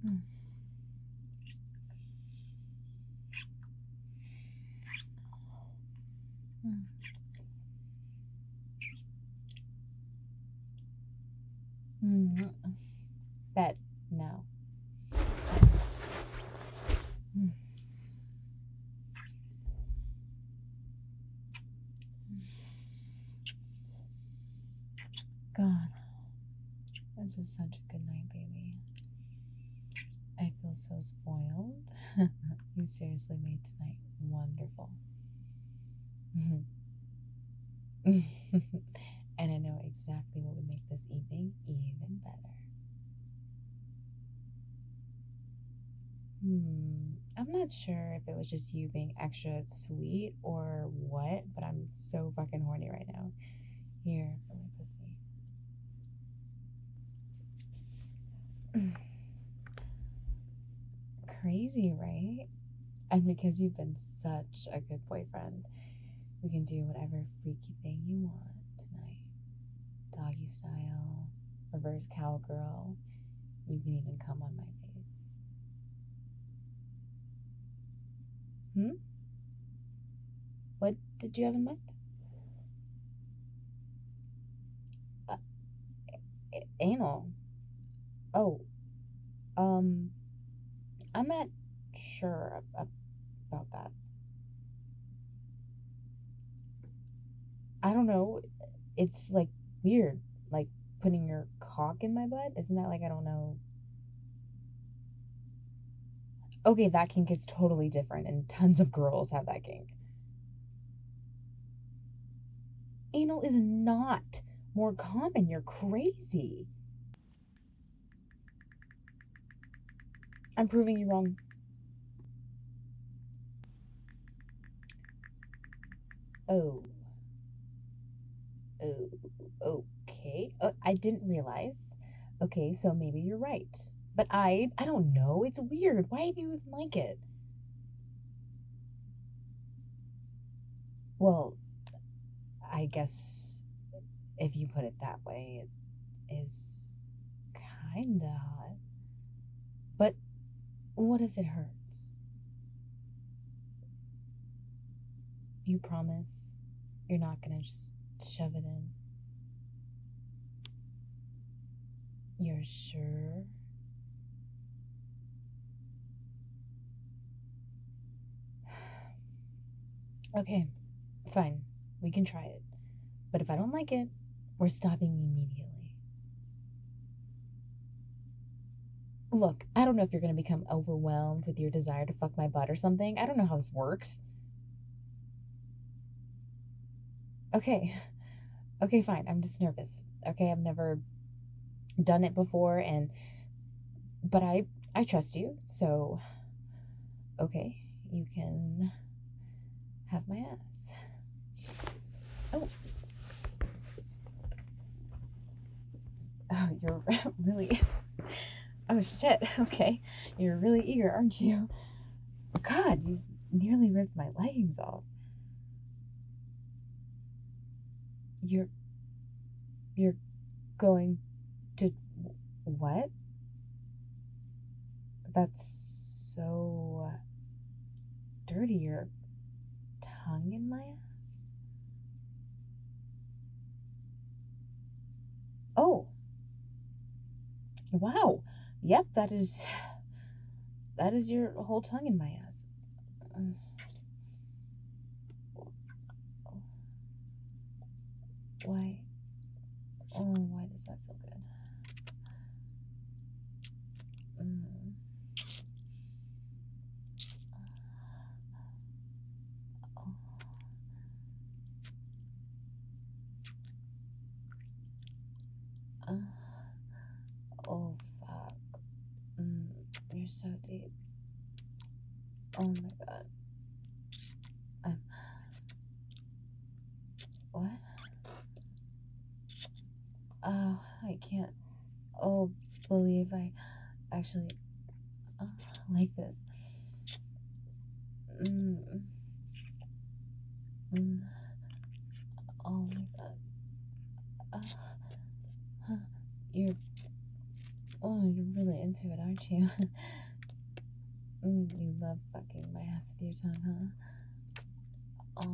Mm. Mm. Mm. Bed now. Mm. God, this is such a good night, baby. I feel so spoiled. You seriously made tonight wonderful. And I know exactly what would make this evening even better. I'm not sure if it was just you being extra sweet or what, but I'm so fucking horny right now. Here, let me pussy. Crazy, right? And because you've been such a good boyfriend, we can do whatever freaky thing you want tonight. Doggy style, reverse cowgirl. You can even come on my face. What did you have in mind? Uh, Anal. Oh, I'm not sure about that. I don't know. It's like weird, like putting your cock in my butt. Isn't that like, I don't know? Okay, that kink is totally different, and tons of girls have that kink. Anal is not more common. You're crazy. I'm proving you wrong. Oh. Oh, okay. I didn't realize. Okay, so maybe you're right. But I don't know. It's weird. Why do you even like it? Well, I guess if you put it that way, it is kinda hot. But what if it hurts? You promise you're not gonna just shove it in? You're sure? Okay, fine. We can try it. But if I don't like it, we're stopping immediately. Look, I don't know if you're going to become overwhelmed with your desire to fuck my butt or something. I don't know how this works. Okay. Okay, fine. I'm just nervous. Okay, I've never done it before but I trust you. So, okay, you can have my ass. Oh. Oh, you're really Oh shit. Okay. You're really eager, aren't you? God, you nearly ripped my leggings off. You're going to what? That's so dirty. Your tongue in my ass? Oh, wow. Yep, that is your whole tongue in my ass. Why? Oh, why does that feel good? Oh, fuck. You're so deep. Oh my god. What? Oh, I can't. Oh, believe I actually like this. Oh my god. You're Oh, you're really into it, aren't you? You love fucking my ass with your tongue, huh?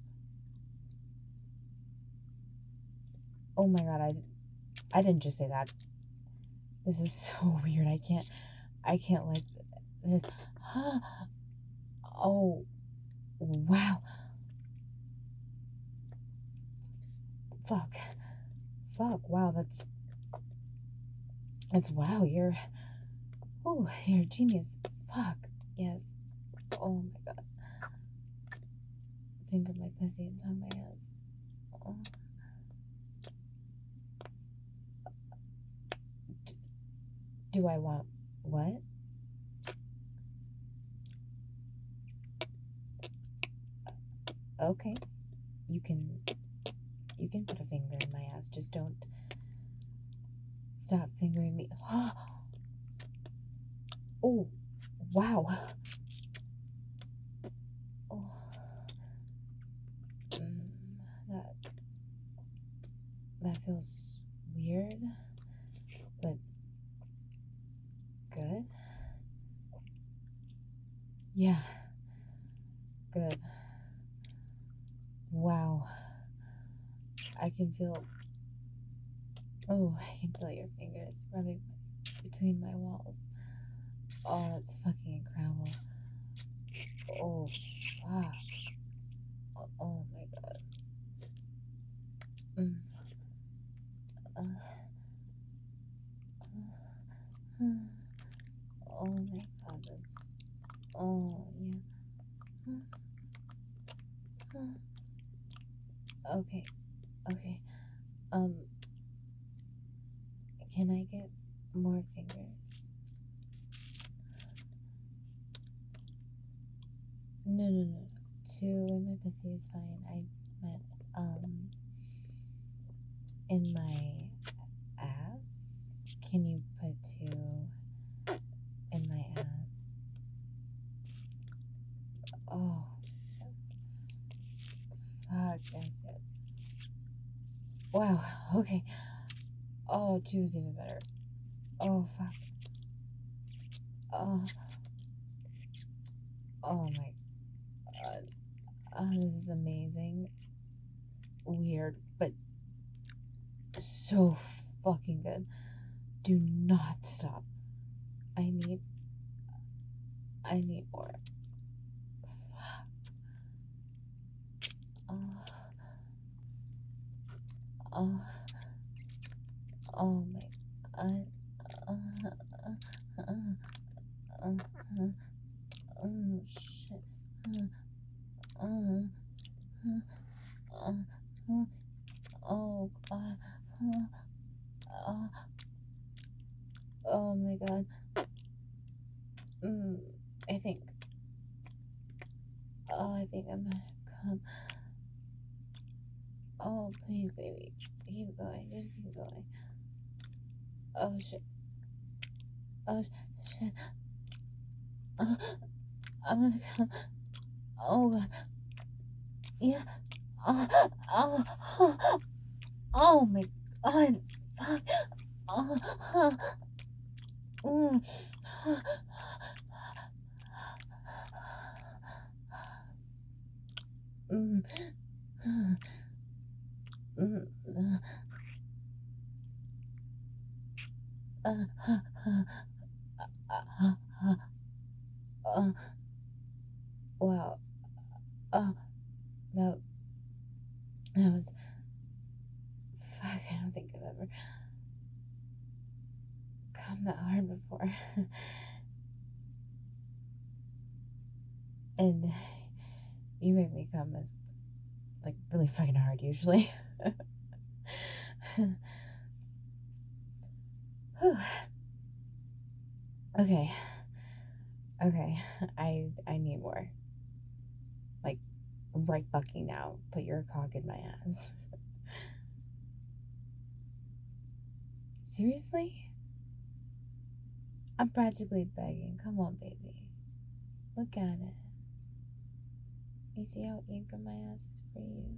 Oh my god, I didn't just say that. This is so weird. I can't like this. Oh, wow. Fuck. Wow, that's wow. You're a genius. Fuck. Yes. Oh my god. Finger my pussy and tongue my ass. Oh. Do I want what? Okay. You can put a finger in my ass. Just don't stop fingering me. Oh, wow. Oh. That feels weird, but good. Yeah. Good. Wow. I can feel your fingers rubbing between my walls. Oh, that's fucking incredible. Oh, fuck. Oh my god. Oh my god, that's... Oh, yeah. Okay. Can I get more fingers? No. 2 in my pussy is fine. I meant, in my ass? Can you put 2 in my ass? Oh, fuck, yes. Wow, okay. Oh, 2 is even better. Oh, fuck. Oh my god. This is amazing. Weird, but so fucking good. Do not stop. I need more. Fuck. Oh my god. Shit. Oh god. Oh my god. I think I'm gonna come. Oh, please, baby. Keep going. Just keep going. Oh, shit. I'm gonna come. Oh, God. Yeah. Oh my god. Fuck. Mm. Mm. Wow. That was... Fuck, I don't think I've ever come that hard before. And you make me come as, like, really fucking hard usually. Okay. I need more. Like, right fucking now. Put your cock in my ass. Seriously? I'm practically begging. Come on, baby. Look at it. You see how eager my ass is for you?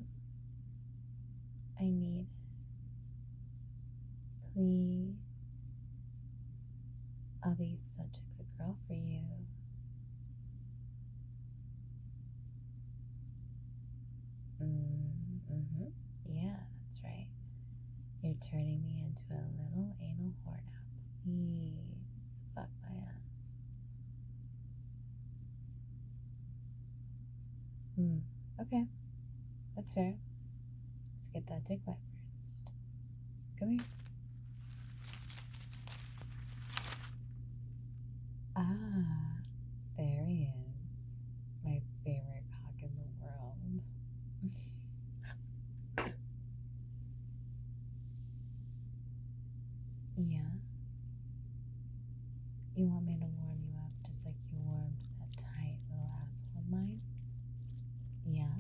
I need it. Please. I'll be such a good girl for you. Mm-hmm. Yeah, that's right. You're turning me into a little anal whore now. Please fuck my ass. Okay. That's fair. Let's get that dick wet first. Come here. Ah, there he is. My favorite cock in the world. Yeah. You want me to warm you up just like you warmed that tight little asshole of mine? Yeah.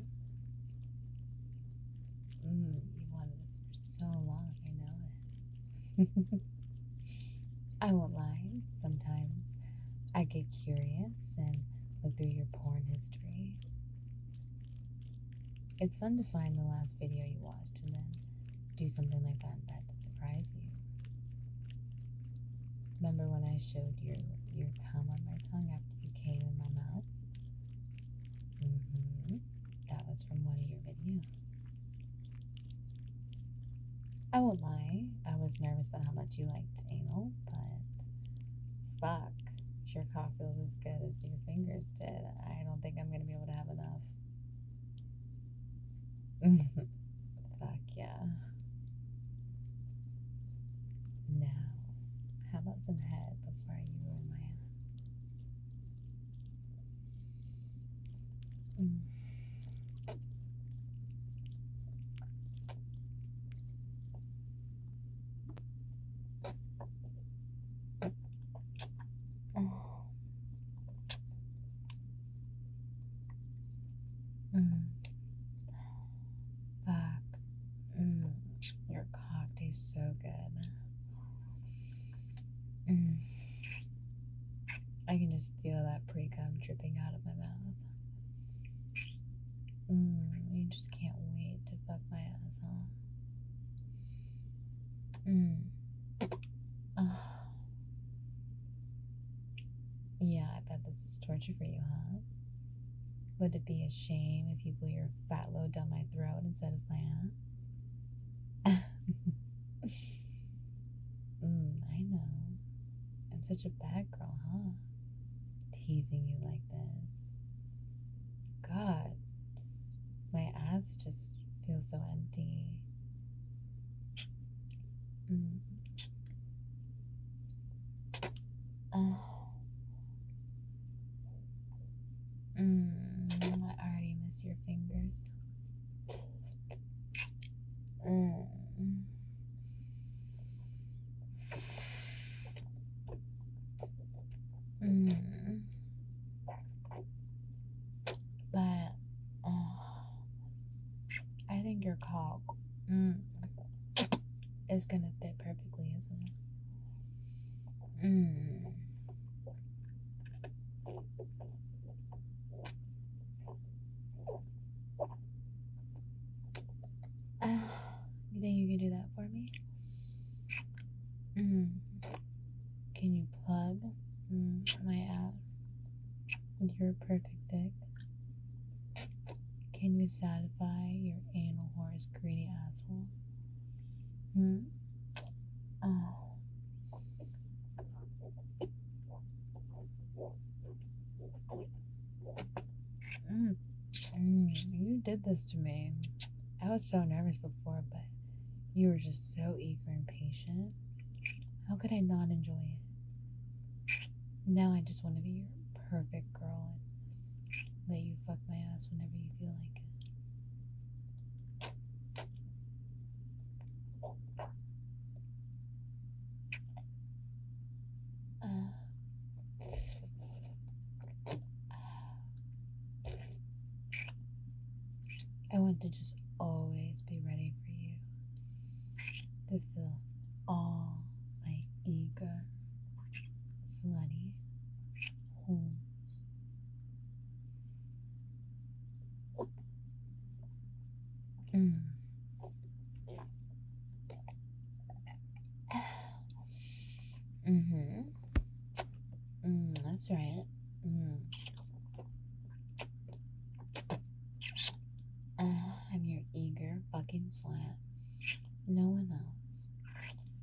You wanted this for so long, I know it. I won't lie, sometimes I get curious and look through your porn history. It's fun to find the last video you watched and then do something like that in bed to surprise you. Remember when I showed your cum on my tongue after you came in my mouth? That was from one of your videos. I won't lie, I was nervous about how much you liked anal, but fuck, your cock feels as good as your fingers did. I don't think I'm gonna be able to have enough. Fuck yeah. Now, how about some head before you ruin my ass? Fuck. Your cock tastes so good. I can just feel that pre-cum dripping out of my mouth. You just can't wait to fuck my ass, huh? Yeah, I bet this is torture for you, huh? Would it be a shame if you blew your fat load down my throat instead of my ass? I know. I'm such a bad girl, huh? Teasing you like this. God, my ass just feels so empty. I already miss your fingers. But I think your cock is gonna fit perfectly, isn't it? You think you can do that for me? Can you plug my ass with your perfect dick? Can you satisfy your anal whore's greedy asshole? You did this to me. I was so nervous before, but you were just so eager and patient. How could I not enjoy it? Now I just want to be your perfect girl and let you fuck my ass whenever you feel like it. I want to just always be ready for you to fill all my eager, slutty holes. That's right. I'm your eager fucking slut. No one else.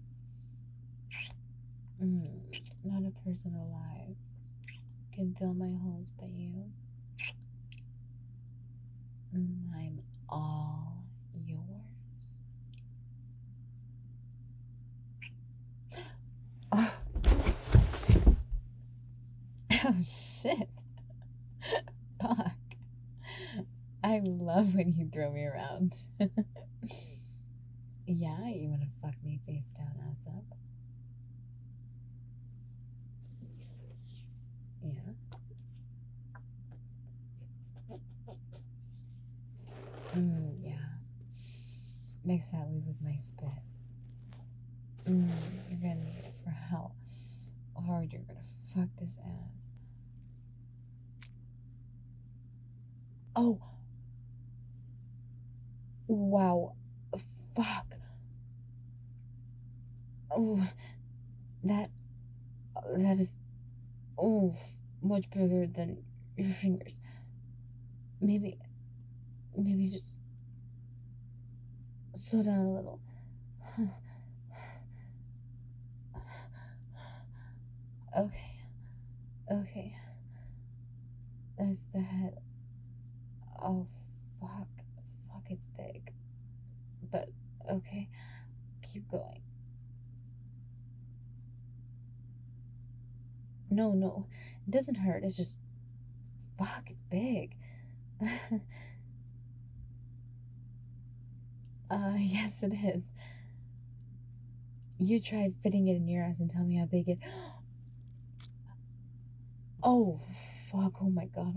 Not a person alive can fill my holes but you. I'm all yours. Oh, oh shit. Fuck. I love when you throw me around. Yeah, you wanna fuck me face down, ass up? Yeah. Yeah. Mix that weed with my spit. You're gonna need it for how hard you're gonna fuck this ass. Oh. Wow. Fuck. Oh. That is, oh, much bigger than your fingers. Maybe just slow down a little. Okay. That's the head. Oh, fuck, it's big. But, okay, keep going. No, it doesn't hurt, it's just, fuck, it's big. Yes it is. You try fitting it in your ass and tell me how big it... Oh, fuck, oh my god.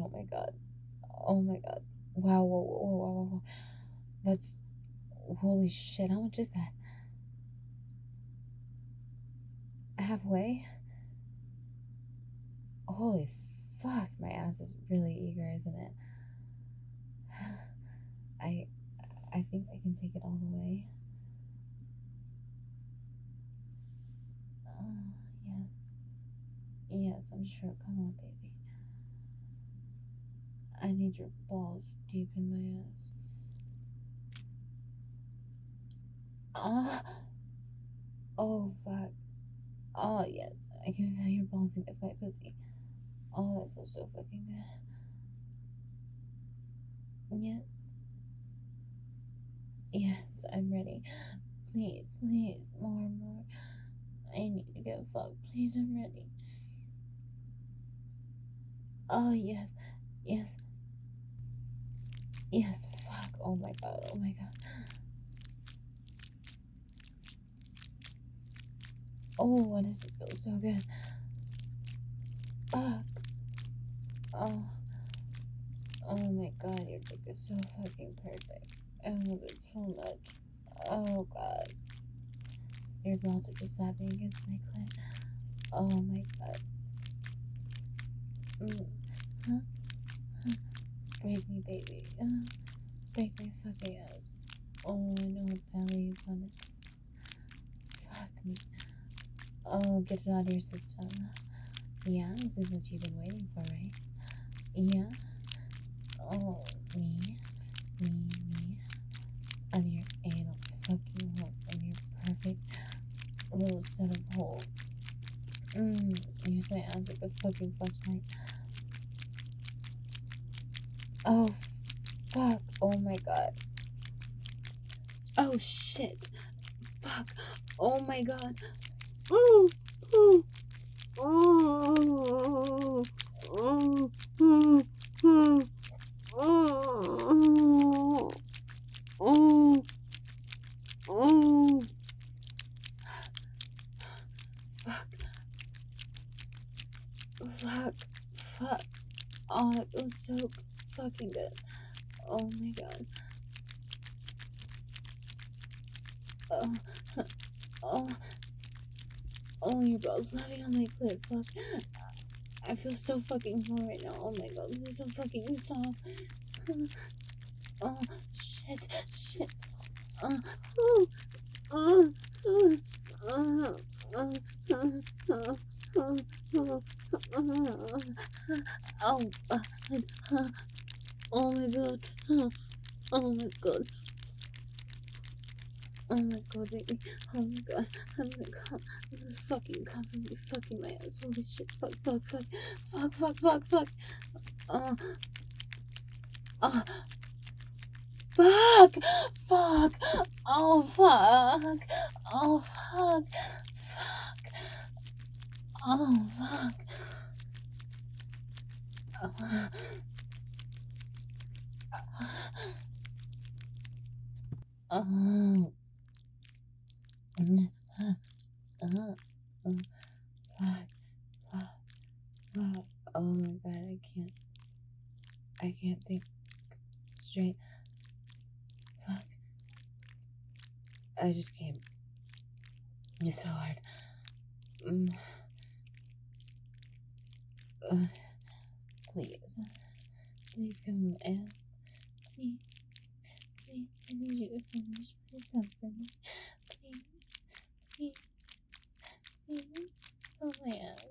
Wow, whoa. That's... Holy shit, how much is that? Halfway? Holy fuck, my ass is really eager, isn't it? I think I can take it all the way. Yeah. Yes, I'm sure. Come on, baby. I need your balls deep in my ass. Oh, fuck. Oh, yes. I can feel your balls against my pussy. Oh, that feels so fucking good. Yes, I'm ready. Please, more. I need to get fucked. Please, I'm ready. Oh, yes. Fuck. Oh my god. Oh, why does it feel so good? Fuck. Oh my god, your dick is so fucking perfect. I love it so much. Oh god. Your balls are just slapping against my clit. Oh my god. Break me, baby. Break my fucking ass. Oh, I know what belly you wanted. Fuck me. Oh, get it out of your system. Yeah, this is what you've been waiting for, right? Yeah. Oh, me. I'm your anal fucking hole and your perfect little set of holes. Use my ass like a fucking flashlight. Oh, fuck. Oh my god. Oh shit. Fuck. Oh my god. Ooh. Fuck. Oh, it feels so fucking good. Oh my god. Oh, your balls slapping on my clit. Fuck. I feel so fucking full right now. Oh my god, this is so fucking soft. Oh, shit. Oh, oh my god. Oh my god. Oh my god, baby. Oh my god. I'm gonna come. I'm gonna fucking come from you fucking my ass. Holy shit. Fuck, fuck, fuck. Fuck, fuck, fuck, fuck. Uh, uh, fuck. Fuck. Oh, fuck. Oh, fuck. Fuck. Oh, fuck. Oh. Fuck. Fuck. Fuck. Oh my god, I can't think straight. Fuck. I just came. It's so hard. Uh, please. Please come and please. Please. I need you to finish. Please come for me. Please. Please. Please. Oh my ass.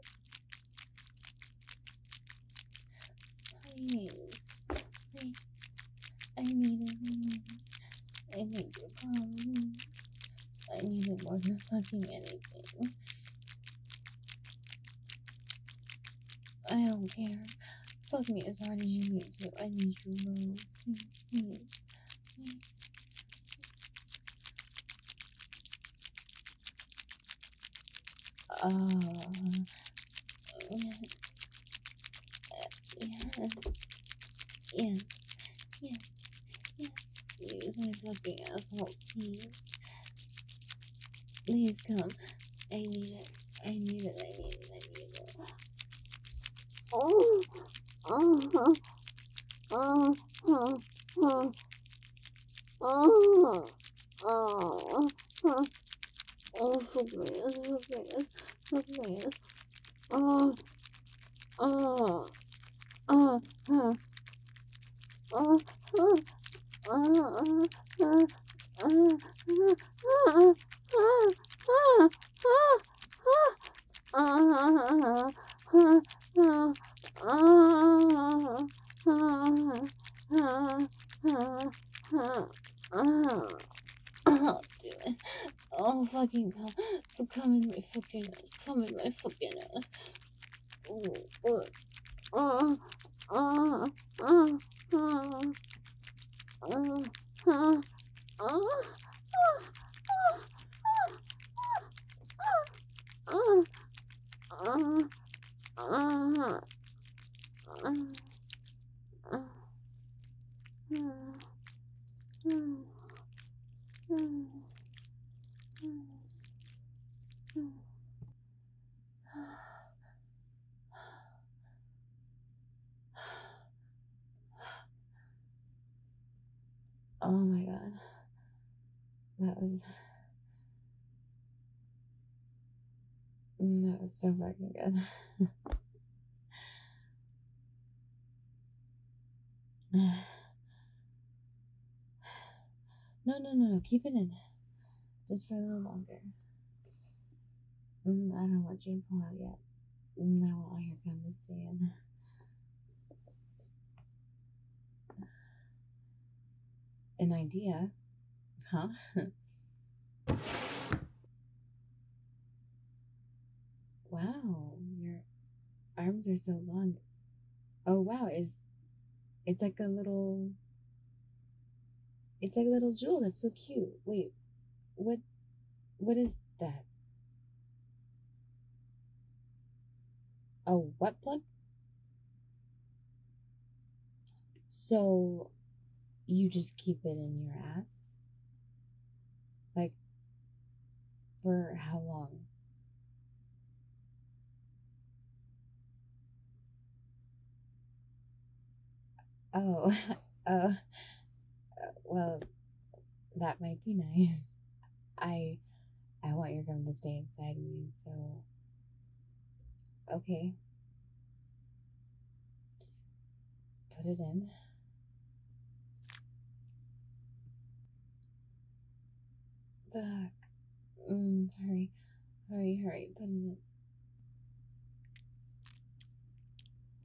Please. Please. I need it. I need you to call me. I need it more than fucking anything. I don't care. Fuck me as hard as you need to. I need you more. Please, please, please. Yes, yes, yes, yes, yes. Use my fucking asshole, please. Please come. I need it. I need it. I need it. I need it. Oh, oh, oh, oh, oh, oh, oh, oh, oh. Oh, fuck my ass, fuck my ass, fuck my ass. Oh, oh, oh, oh, oh, oh, oh, oh, do it. Oh, fucking come. Come in my fucking ass. Come in my fucking ass. Oh, oh, oh, oh, oh, oh, oh, oh, oh, oh, oh, oh, oh my god. That was so fucking good. No. Keep it in. Just for a little longer. I don't want you to pull out yet. I want all your gum to stay in. An idea? Huh? Wow, your arms are so long. Oh wow, it's like a little jewel. That's so cute. Wait, what is that? A what plug? So you just keep it in your ass? Like for how long? Oh, uh, well, that might be nice. I I want your gum to stay inside me, so okay. Put it in. Fuck. Hurry. Put it in.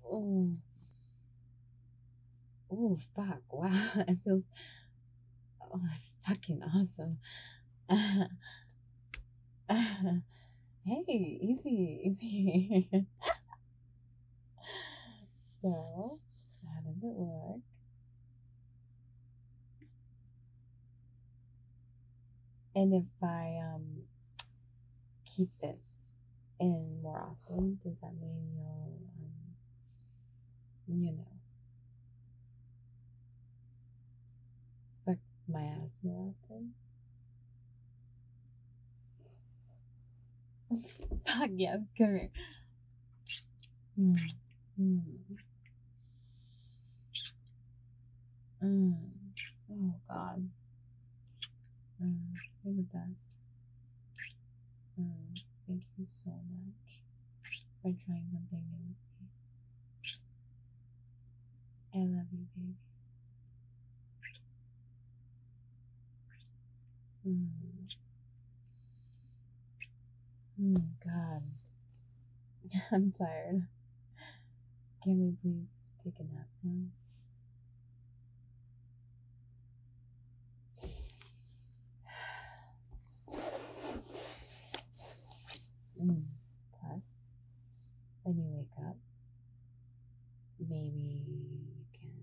Oh, oh, fuck. Wow. It feels fucking awesome. Hey, easy, easy. So, how does it look? And if I keep this in more often, does that mean you'll fuck my ass more often? Fuck yes, come here. Mm. Mm. Mm. Oh God. You're the best. Thank you so much for trying something new with me. I love you, baby. God. I'm tired. Can we please take a nap now? Plus, when you wake up, maybe you can.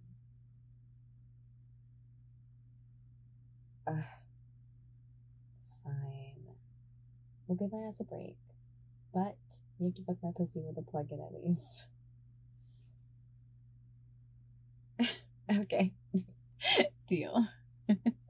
Fine. We'll give my ass a break. But you have to fuck my pussy with a plug in at least. Okay. Deal.